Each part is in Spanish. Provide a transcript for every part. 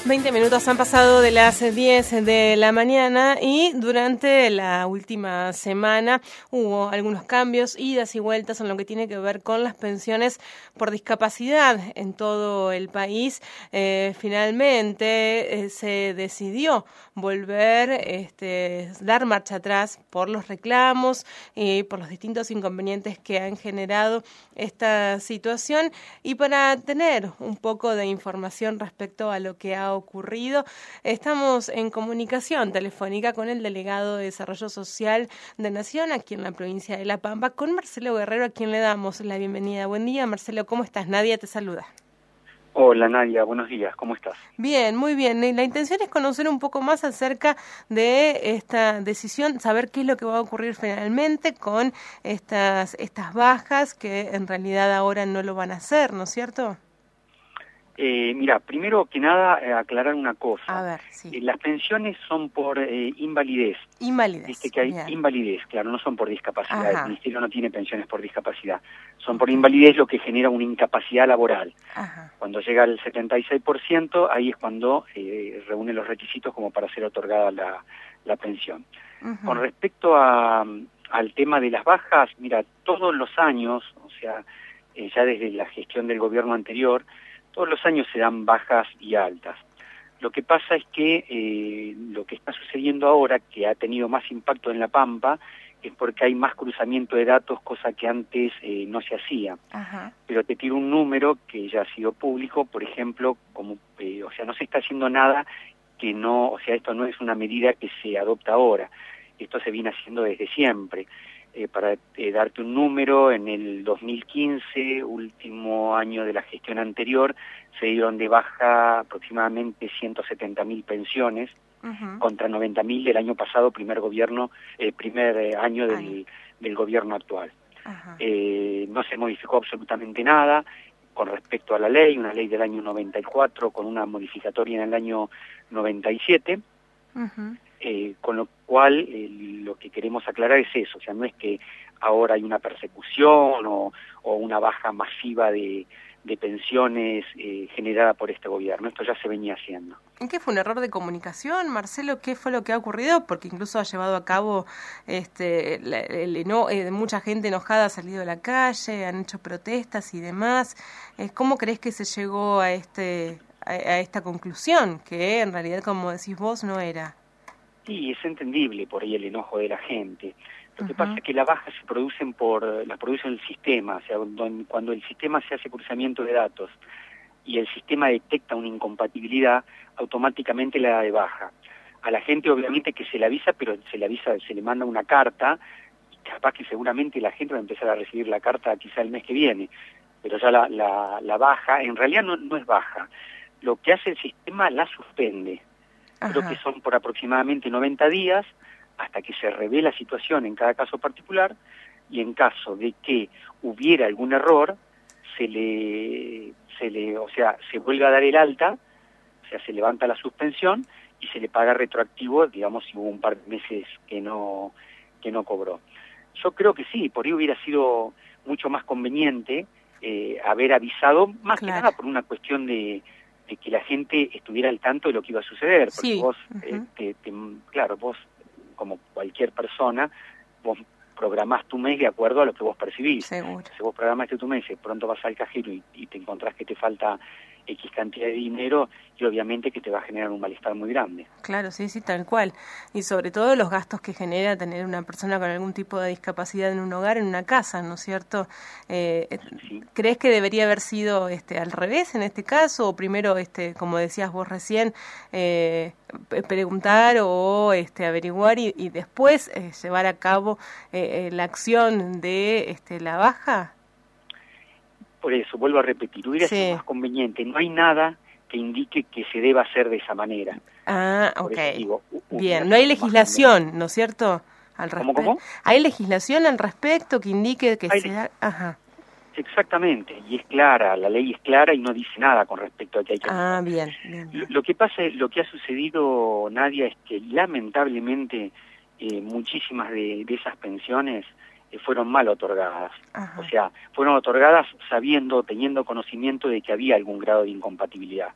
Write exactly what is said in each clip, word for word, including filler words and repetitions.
veinte minutos han pasado de las diez de la mañana y durante la última semana hubo algunos cambios, idas y vueltas en lo que tiene que ver con las pensiones por discapacidad en todo el país. Eh, finalmente eh, se decidió volver, este, dar marcha atrás por los reclamos y por los distintos inconvenientes que han generado esta situación. Y para tener un poco de información respecto a lo que ha ocurrido, estamos en comunicación telefónica con el delegado de Desarrollo Social de Nación aquí en la provincia de La Pampa, con Marcelo Guerrero, a quien le damos la bienvenida. Buen día, Marcelo, ¿cómo estás? Nadia te saluda. Hola Nadia, buenos días, ¿cómo estás? Bien, muy bien. La intención es conocer un poco más acerca de esta decisión, saber qué es lo que va a ocurrir finalmente con estas, estas bajas que en realidad ahora no lo van a hacer, ¿no es cierto? Eh, mira, primero que nada, eh, aclarar una cosa. A ver, sí. Eh, las pensiones son por eh, invalidez. Invalidez. Viste que hay Bien. invalidez, claro, no son por discapacidad. Ajá. El Ministerio no tiene pensiones por discapacidad. Son por invalidez, lo que genera una incapacidad laboral. Ajá. Cuando llega al setenta y seis por ciento, ahí es cuando eh, reúne los requisitos como para ser otorgada la, la pensión. Uh-huh. Con respecto a, al tema de las bajas, mira, todos los años, o sea, eh, ya desde la gestión del gobierno anterior, todos los años se dan bajas y altas. Lo que pasa es que eh, lo que está sucediendo ahora, que ha tenido más impacto en La Pampa, es porque hay más cruzamiento de datos, cosa que antes eh, no se hacía. Ajá. Pero te tiro un número que ya ha sido público, por ejemplo, como eh, o sea, no se está haciendo nada que no, o sea, esto no es una medida que se adopta ahora, esto se viene haciendo desde siempre. Eh, para eh, darte un número, en el dos mil quince, último año de la gestión anterior, se dieron de baja aproximadamente ciento setenta mil pensiones, uh-huh, contra noventa mil del año pasado, primer gobierno, eh, primer eh, año del, del gobierno actual. Uh-huh. Eh, no se modificó absolutamente nada con respecto a la ley, una ley del año noventa y cuatro con una modificatoria en el año noventa y siete. Uh-huh. Eh, con lo cual eh, lo que queremos aclarar es eso, o sea, no es que ahora hay una persecución o, o una baja masiva de, de pensiones eh, generada por este gobierno, esto ya se venía haciendo. ¿En qué fue un error de comunicación, Marcelo? ¿Qué fue lo que ha ocurrido? Porque incluso ha llevado a cabo, este, la, el, no, eh, mucha gente enojada ha salido a la calle, han hecho protestas y demás. Eh, ¿Cómo crees que se llegó a este a, a esta conclusión, que en realidad, como decís vos, no era? Sí, es entendible por ahí el enojo de la gente. Lo que uh-huh. pasa es que las bajas se producen por, las produce el sistema, o sea, cuando el sistema se hace cruzamiento de datos y el sistema detecta una incompatibilidad, automáticamente la da de baja. A la gente obviamente que se le avisa, pero se le avisa, se le manda una carta, y capaz que seguramente la gente va a empezar a recibir la carta quizá el mes que viene, pero ya la, la, la baja, en realidad no, no es baja. Lo que hace el sistema la suspende. Creo que son por aproximadamente noventa días hasta que se revee la situación en cada caso particular, y en caso de que hubiera algún error, se le, se le, o sea, se vuelve a dar el alta, o sea, se levanta la suspensión y se le paga retroactivo, digamos, si hubo un par de meses que no, que no cobró. Yo creo que sí, por ahí hubiera sido mucho más conveniente eh, haber avisado, más claro. que nada por una cuestión de de que la gente estuviera al tanto de lo que iba a suceder, porque sí. vos, uh-huh. eh, te, te, claro, vos, como cualquier persona, vos programás tu mes de acuerdo a lo que vos percibís. Seguro. Si vos programaste tu mes, pronto vas al cajero y, y te encontrás que te falta X cantidad de dinero, y obviamente que te va a generar un malestar muy grande. Claro, sí, sí, tal cual. Y sobre todo los gastos que genera tener una persona con algún tipo de discapacidad en un hogar, en una casa, ¿no es cierto? Eh, sí. ¿Crees que debería haber sido este al revés en este caso? O primero, este, como decías vos recién, eh, preguntar o este, averiguar y, y después eh, llevar a cabo eh, la acción de este, la baja? Por eso, vuelvo a repetir, hubiera sí. sido más conveniente. No hay nada que indique que se deba hacer de esa manera. Ah, ok. Digo, bien, no hay legislación, ¿no es cierto? Al ¿Cómo, cómo? ¿Hay legislación al respecto que indique que hay se da? Ajá. Exactamente, y es clara, la ley es clara y no dice nada con respecto a que hay que... Ah, bien, bien, bien. Lo, lo que pasa, lo que ha sucedido, Nadia, es que lamentablemente eh, muchísimas de, de esas pensiones fueron mal otorgadas. Ajá. O sea, fueron otorgadas sabiendo, teniendo conocimiento de que había algún grado de incompatibilidad.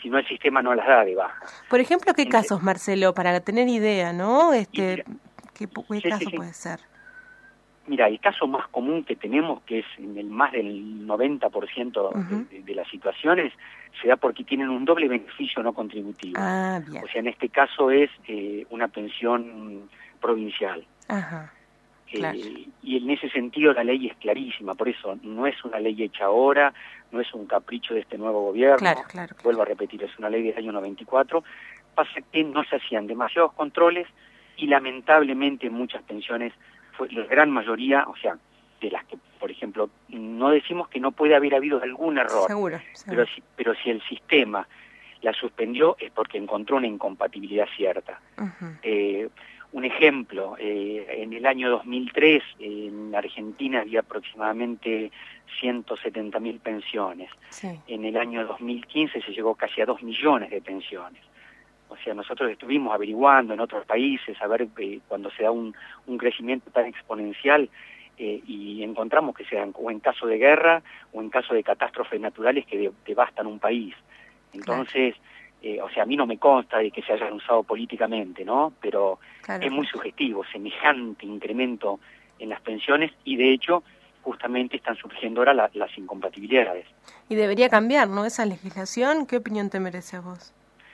si no el sistema no las da de baja. Por ejemplo, ¿qué Entonces, casos, Marcelo, para tener idea, ¿no? Este, mira, ¿Qué, qué sí, caso sí, sí. puede ser? Mira, el caso más común que tenemos, que es en el más del noventa por ciento Uh-huh. de, de las situaciones, se da porque tienen un doble beneficio no contributivo. Ah, bien. O sea, en este caso es eh, una pensión provincial. Ajá, claro. Eh, y en ese sentido la ley es clarísima, por eso no es una ley hecha ahora, no es un capricho de este nuevo gobierno, Claro, claro, claro. vuelvo a repetir, es una ley del año noventa y cuatro, pasa que no se hacían demasiados controles y lamentablemente en muchas pensiones, fue la gran mayoría, o sea, de las que, por ejemplo, no decimos que no puede haber habido algún error, Seguro, seguro. pero si, pero si el sistema la suspendió es porque encontró una incompatibilidad cierta. Uh-huh. Eh, un ejemplo, eh, en el año dos mil tres en Argentina había aproximadamente ciento setenta mil pensiones. Sí. En el año dos mil quince se llegó casi a dos millones de pensiones. O sea, nosotros estuvimos averiguando en otros países a ver eh, cuando se da un, un crecimiento tan exponencial eh, y encontramos que se dan o en caso de guerra o en caso de catástrofes naturales que de, devastan un país. Entonces, claro. eh, o sea, a mí no me consta de que se hayan usado políticamente, ¿no? Pero claro, es muy sugestivo, semejante incremento en las pensiones y de hecho justamente están surgiendo ahora la, las incompatibilidades. Y debería cambiar, ¿no? Esa legislación, ¿qué opinión te merece a vos?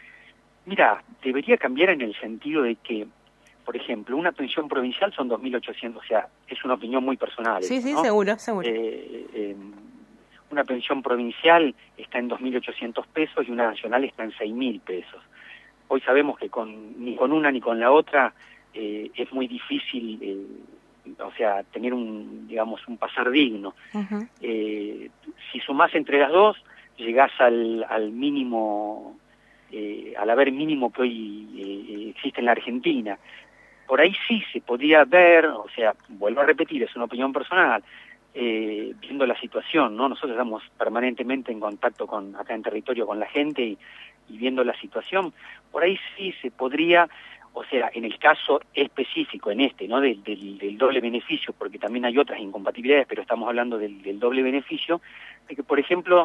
Mira, debería cambiar en el sentido de que, por ejemplo, una pensión provincial son dos mil ochocientos, o sea, es una opinión muy personal. Sí, sí, ¿no? seguro, seguro. Eh, eh, una pensión provincial está en dos mil ochocientos pesos y una nacional está en seis mil pesos. Hoy sabemos que con, ni con una ni con la otra eh, es muy difícil, eh, o sea, tener un, digamos, un pasar digno. Uh-huh. Eh, si sumás entre las dos, llegás al, al mínimo... Eh, al haber mínimo que hoy eh, existe en la Argentina. Por ahí sí se podía ver, o sea, vuelvo a repetir, es una opinión personal, eh, viendo la situación, ¿no? Nosotros estamos permanentemente en contacto con acá en territorio con la gente y, y viendo la situación, por ahí sí se podría, o sea, en el caso específico, en este, ¿no? Del, del, del doble beneficio, porque también hay otras incompatibilidades, pero estamos hablando del, del doble beneficio, de que, por ejemplo,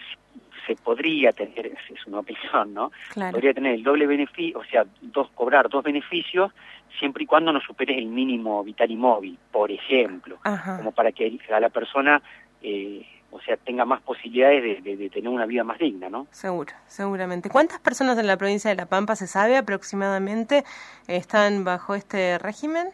se podría tener, es una opinión, ¿no? Claro. Podría tener el doble beneficio, o sea, dos cobrar dos beneficios, siempre y cuando no superes el mínimo vital y móvil, por ejemplo, Ajá. como para que a la persona, eh, o sea, tenga más posibilidades de, de, de tener una vida más digna, ¿no? Seguro, seguramente. ¿Cuántas personas en la provincia de La Pampa, se sabe aproximadamente, están bajo este régimen?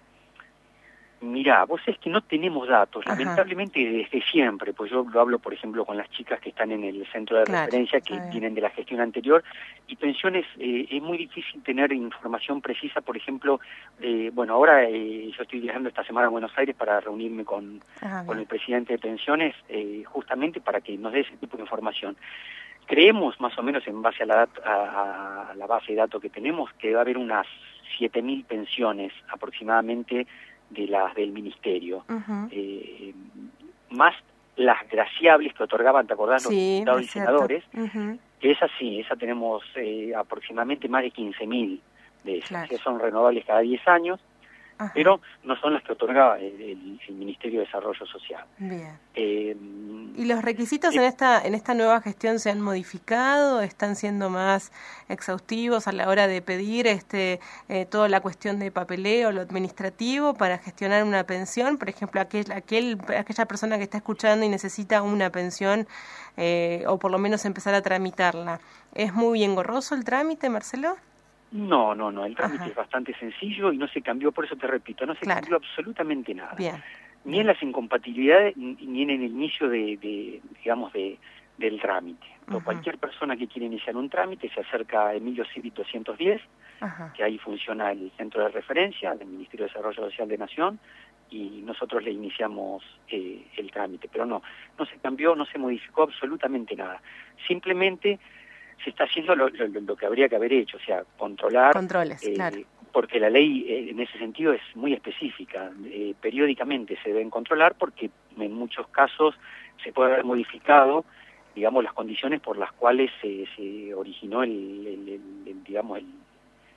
Mirá, vos es que no tenemos datos, Ajá. lamentablemente desde siempre, pues yo lo hablo, por ejemplo, con las chicas que están en el centro de Claro, referencia, que vienen de la gestión anterior, y pensiones, eh, es muy difícil tener información precisa, por ejemplo, eh, bueno, ahora eh, yo estoy viajando esta semana a Buenos Aires para reunirme con, Ajá, con el presidente de pensiones, eh, justamente para que nos dé ese tipo de información. Creemos, más o menos en base a la, a, a la base de datos que tenemos, que va a haber unas siete mil pensiones aproximadamente de las del ministerio, uh-huh. eh, más las graciables que otorgaban, ¿te acordás? Los sí, diputados y senadores, uh-huh. que esa sí, esa tenemos eh, aproximadamente más de quince mil de esas, claro. que son renovables cada diez años, Ajá. pero no son las que otorga el, el, el Ministerio de Desarrollo Social. Bien. Eh, ¿Y los requisitos eh, en esta en esta nueva gestión se han modificado? ¿Están siendo más exhaustivos a la hora de pedir este eh, toda la cuestión de papeleo, lo administrativo para gestionar una pensión? Por ejemplo, aquel, aquel aquella persona que está escuchando y necesita una pensión eh, o por lo menos empezar a tramitarla. ¿Es muy engorroso el trámite, Marcelo? No, no, no, el trámite Ajá. es bastante sencillo y no se cambió, por eso te repito, no se claro. cambió absolutamente nada. Bien. Ni en las incompatibilidades, ni en el inicio de, de digamos, de, del trámite. Uh-huh. Cualquier persona que quiera iniciar un trámite se acerca a Emilio Civit doscientos diez, uh-huh. que ahí funciona el centro de referencia del Ministerio de Desarrollo Social de Nación, y nosotros le iniciamos eh, el trámite. Pero no, no se cambió, no se modificó absolutamente nada. Simplemente se está haciendo lo, lo, lo que habría que haber hecho, o sea, controlar... Controles, eh, claro. Porque la ley eh, en ese sentido es muy específica. Eh, periódicamente se deben controlar porque en muchos casos se puede haber modificado, digamos, las condiciones por las cuales se, se originó el, el, el, el digamos, el,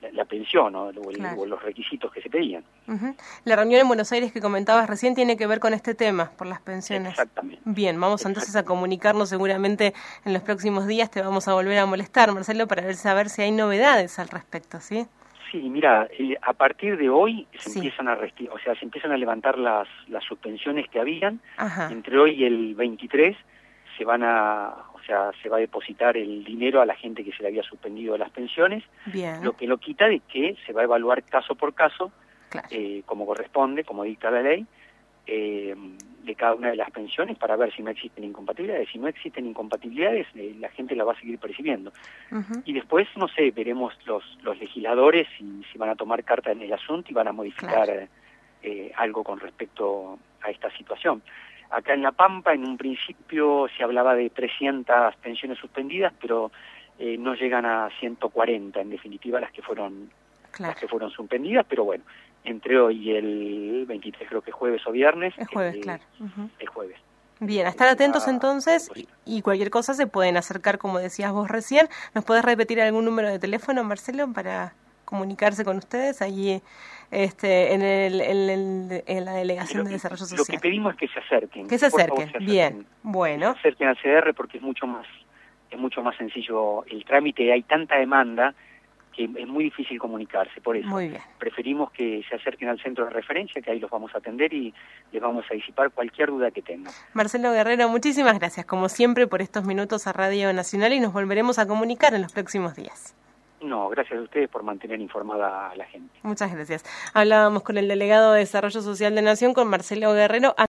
la, la pensión, ¿no? o, el, Claro. o los requisitos que se pedían. Uh-huh. La reunión en Buenos Aires que comentabas recién tiene que ver con este tema, por las pensiones. Exactamente. Bien, vamos entonces a comunicarnos seguramente en los próximos días, te vamos a volver a molestar, Marcelo, para ver, saber si hay novedades al respecto, ¿sí? Sí, mira, eh, a partir de hoy se Sí. empiezan a resti- o sea, se empiezan a levantar las, las suspensiones que habían. Ajá. Entre hoy y el veintitrés se van a, o sea, se va a depositar el dinero a la gente que se le había suspendido las pensiones. Bien. Lo que lo quita de que se va a evaluar caso por caso, Claro. eh, como corresponde, como dicta la ley, eh, de cada una de las pensiones para ver si no existen incompatibilidades. Si no existen incompatibilidades, eh, la gente la va a seguir percibiendo. Uh-huh. Y después, no sé, veremos los, los legisladores si, si van a tomar carta en el asunto y van a modificar Claro. eh, algo con respecto a esta situación. Acá en La Pampa, en un principio se hablaba de trescientas pensiones suspendidas, pero eh, no llegan a ciento cuarenta, en definitiva, las que fueron Claro. las que fueron suspendidas, pero bueno, entre hoy y el veintitrés, creo que jueves o viernes. Es jueves, eh, claro. Uh-huh. Es jueves. Bien, a estar atentos Ah, entonces y, y cualquier cosa se pueden acercar, como decías vos recién. ¿Nos podés repetir algún número de teléfono, Marcelo, para comunicarse con ustedes allí este, en, el, en, el, en la Delegación Lo de que, Desarrollo lo Social? que pedimos es que se acerquen. Que se por favor, acerquen, se bien, acerquen. bueno. Que se acerquen al C D R porque es mucho más es mucho más sencillo el trámite, hay tanta demanda que es muy difícil comunicarse, por eso Muy bien. preferimos que se acerquen al centro de referencia, que ahí los vamos a atender y les vamos a disipar cualquier duda que tengan. Marcelo Guerrero, muchísimas gracias, como siempre, por estos minutos a Radio Nacional y nos volveremos a comunicar en los próximos días. No, gracias a ustedes por mantener informada a la gente. Muchas gracias. Hablábamos con el delegado de Desarrollo Social de Nación, con Marcelo Guerrero.